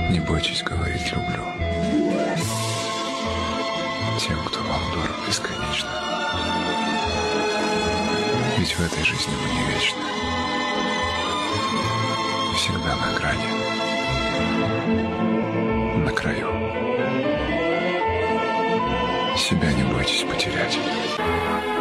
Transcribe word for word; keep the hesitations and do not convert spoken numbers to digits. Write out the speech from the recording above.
Не бойтесь говорить «люблю» тем, кто вам дорог бесконечно. Ведь в этой жизни мы не вечны. Всегда на грани, на краю. Себя не бойтесь потерять.